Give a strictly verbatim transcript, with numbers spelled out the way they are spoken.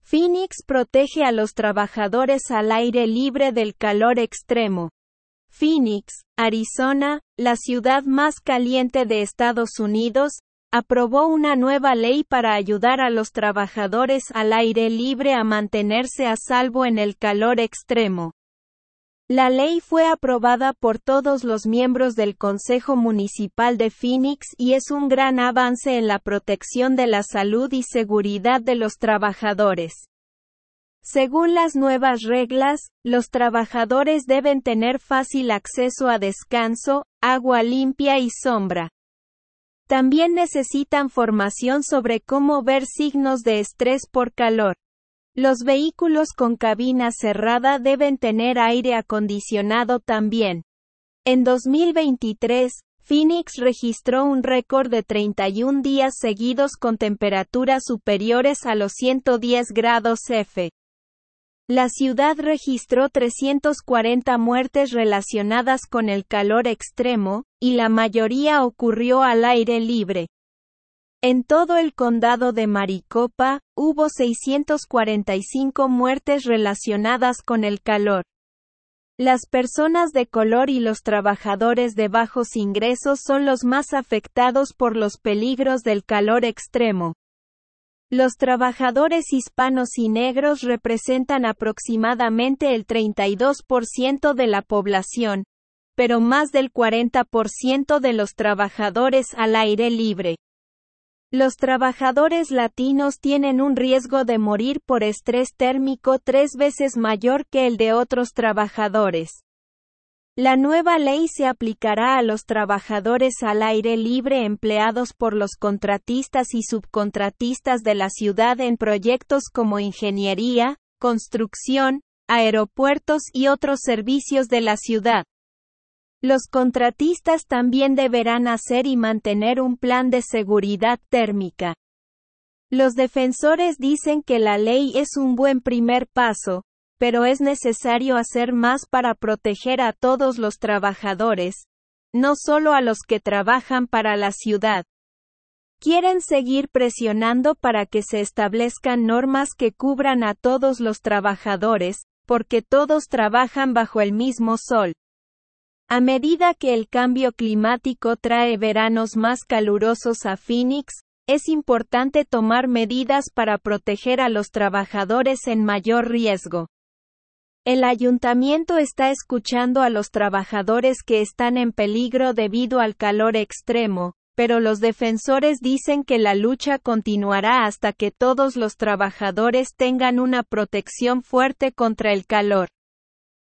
Phoenix protege a los trabajadores al aire libre del calor extremo. Phoenix, Arizona, la ciudad más caliente de Estados Unidos, aprobó una nueva ley para ayudar a los trabajadores al aire libre a mantenerse a salvo en el calor extremo. La ley fue aprobada por todos los miembros del Consejo Municipal de Phoenix y es un gran avance en la protección de la salud y seguridad de los trabajadores. Según las nuevas reglas, los trabajadores deben tener fácil acceso a descanso, agua limpia y sombra. También necesitan formación sobre cómo ver signos de estrés por calor. Los vehículos con cabina cerrada deben tener aire acondicionado también. En dos mil veintitrés, Phoenix registró un récord de treinta y un días seguidos con temperaturas superiores a los ciento diez grados F. La ciudad registró trescientas cuarenta muertes relacionadas con el calor extremo, y la mayoría ocurrió al aire libre. En todo el condado de Maricopa, hubo seiscientas cuarenta y cinco muertes relacionadas con el calor. Las personas de color y los trabajadores de bajos ingresos son los más afectados por los peligros del calor extremo. Los trabajadores hispanos y negros representan aproximadamente el treinta y dos por ciento de la población, pero más del cuarenta por ciento de los trabajadores al aire libre. Los trabajadores latinos tienen un riesgo de morir por estrés térmico tres veces mayor que el de otros trabajadores. La nueva ley se aplicará a los trabajadores al aire libre empleados por los contratistas y subcontratistas de la ciudad en proyectos como ingeniería, construcción, aeropuertos y otros servicios de la ciudad. Los contratistas también deberán hacer y mantener un plan de seguridad térmica. Los defensores dicen que la ley es un buen primer paso, pero es necesario hacer más para proteger a todos los trabajadores, no solo a los que trabajan para la ciudad. Quieren seguir presionando para que se establezcan normas que cubran a todos los trabajadores, porque todos trabajan bajo el mismo sol. A medida que el cambio climático trae veranos más calurosos a Phoenix, es importante tomar medidas para proteger a los trabajadores en mayor riesgo. El ayuntamiento está escuchando a los trabajadores que están en peligro debido al calor extremo, pero los defensores dicen que la lucha continuará hasta que todos los trabajadores tengan una protección fuerte contra el calor.